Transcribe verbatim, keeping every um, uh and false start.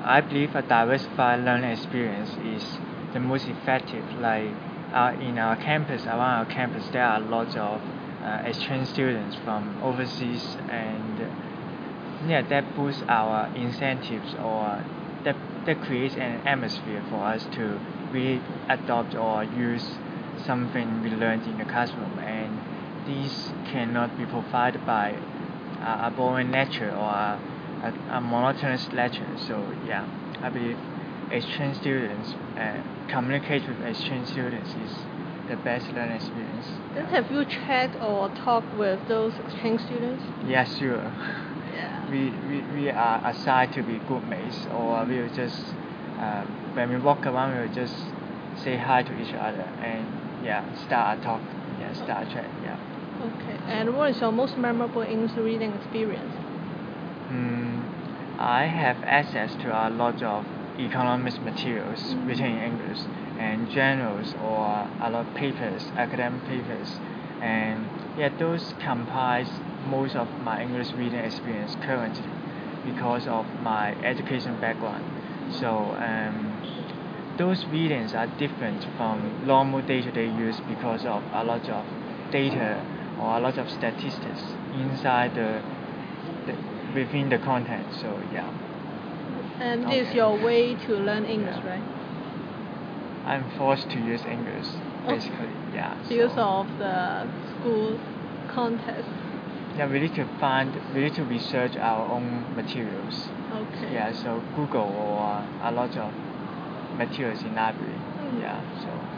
I believe a diversified learning experience is the most effective. Like uh, in our campus, around our campus, there are lots of uh, exchange students from overseas, and yeah, that boosts our incentives, or that that creates an atmosphere for us to really adopt or use something we learned in the classroom, and these cannot be provided by a, a boring lecture or a, a, a monotonous lecture. So yeah, I believe exchange students uh, communicate with exchange students is the best learning experience. Then have you chat or talked with those exchange students? Yeah, sure. Yeah. We, we, we are assigned to be group mates, or we will just um, when we walk around, we will just say hi to each other and yeah, start a talk, yeah, start a chat, yeah. Okay. And what is your most memorable English reading experience? Mm, I have access to a lot of economics materials Mm. written in English and journals or a lot of papers, academic papers, and yeah, those comprise most of my English reading experience currently because of my education background. So um, those readings are different from normal day-to-day use because of a lot of data or a lot of statistics inside the, the within the content. So yeah. And this is Okay. your way to learn English, Yeah. right? I'm forced to use English Okay. basically. Yeah. Because So of the school context. yeah, we need to find, we need to research our own materials. Okay. Yeah. So Google or a lot of materials in library. Mm. Yeah. So.